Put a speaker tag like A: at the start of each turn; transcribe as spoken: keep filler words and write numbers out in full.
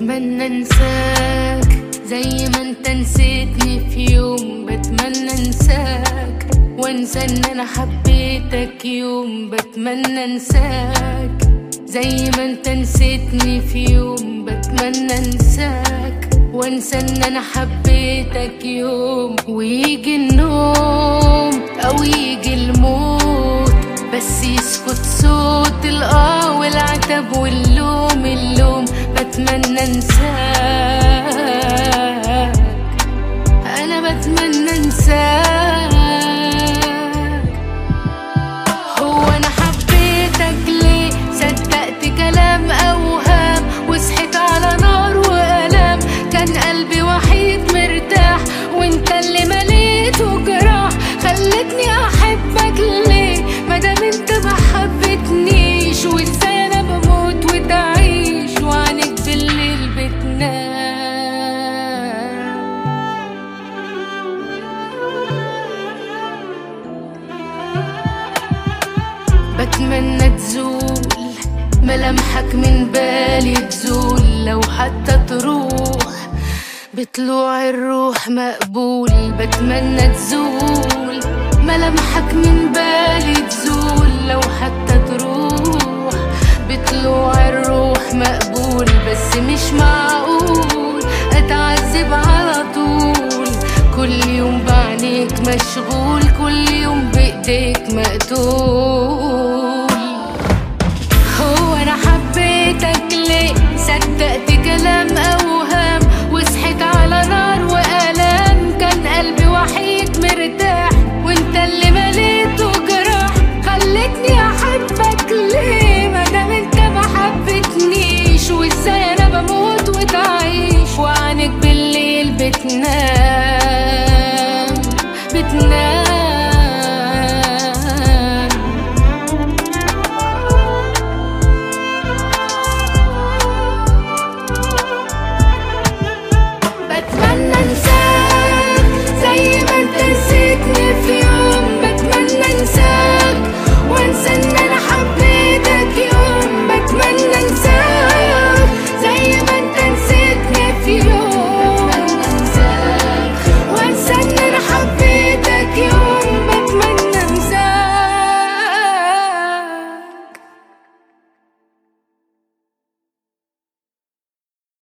A: بتمنى انساك زي ما انت نسيتني في يوم. بتمنى انساك وانسى ان انا حبيتك يوم. بتمنى انساك زي ما انت نسيتني في يوم. بتمنى انساك وانسى ان انا حبيتك يوم. ويجي النوم او يجي الموت بس يسكت صوت الاه والعتب واللوم اللوم. بتمنى انساك، انا بتمنى انساك. هو انا حبيتك ليه؟ صدقت كلام اوهام وصحيت على نار والام. كان قلبي وحيد مرتاح وانت اللي مليته جراح. خلتني احبك ليه مادام انت ما حبتنيش؟ وازاي انا بموت وتعيش وعنك بالليل بتنام؟ بتمنى تزول ملامحك من بالي، تزول لو حتى تروح بطلوع الروح مقبول. بتمنى تزول ملامحك من بالي، تزول لو حتى تروح بطلوع الروح مقبول. بس مش معقول اتعذب على طول، كل يوم بعينيك مشغول، كل يوم بايديك مقتول. هو انا حبيتك ليه؟ صدقت كلام اوهام وصحيت على نار والام. كان قلبي وحيد مرتاح وانت اللي مليته جراح. خلتني احبك ليه مادام انت ما حبتنيش؟ وازاي انا بموت وتعيش وعنك بالليل بتنام بتنام